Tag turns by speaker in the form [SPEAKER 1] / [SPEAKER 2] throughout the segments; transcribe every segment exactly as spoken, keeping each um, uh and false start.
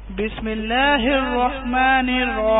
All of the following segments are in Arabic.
[SPEAKER 1] بسم الله الرحمن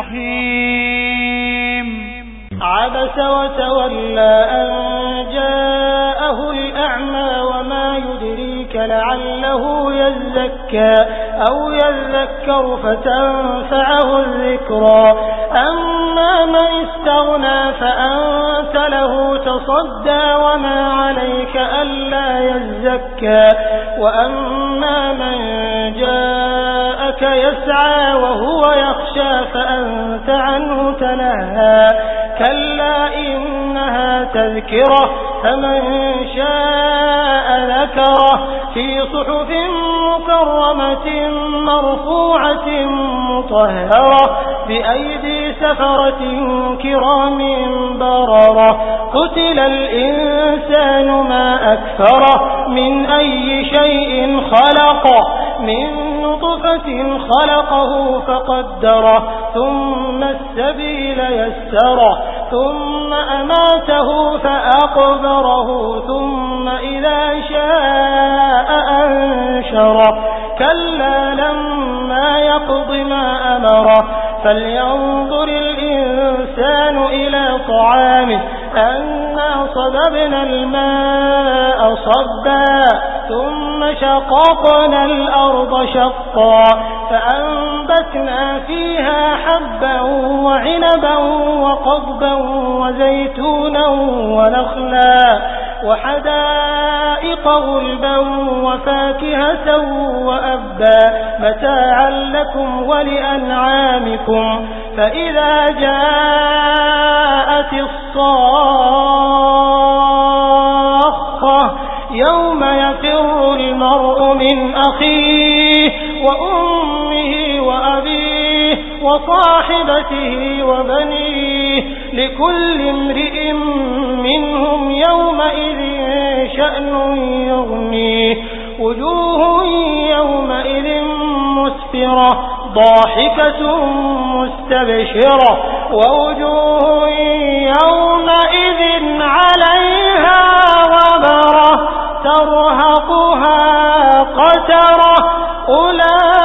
[SPEAKER 1] الرحيم.
[SPEAKER 2] عبس وتولى أن جاءه الأعمى وما يدريك لعله يزكى أو يذكر فتنفعه الذكرى. أما من استغنى فأنت له تصدى وما عليك ألا يزكى. وأما من جاءك يسعى وهو يخشى فأنت عنه تلهى. كلا إنها تذكرة فمن شاء ذكره في صحف مكرمة مرفوعة مطهرة بأيدي سفرة كرام بررة. قتل الإنسان ما أكفره من أي شيء خلقه من نطفة خلقه فقدره ثم السبيل يسره ثم أماته فأقبره ثم إذا شاء أنشره. كلا لما يقض ما أمره فلينظر الإنسان إلى طعامه أنا صببنا الماء صبا ثم شققنا الأرض شقا فأنبتنا فيها حبا وعنبا وقضبا وزيتونا ونخلا وحدائق غلبا وفاكهة وأبا متاعا لكم ولأنعامكم. فإذا جاءت الصاخة يوم يفر المرء من أخيه وأمه وأبيه وصاحبته وبنيه لكل امرئ منهم يومئذ شأن يغنيه. وجوه يومئذ مسفرة ضاحكة مستبشرة ووجوه يومئذ عليها غبرة ترهقها قترة. أولئك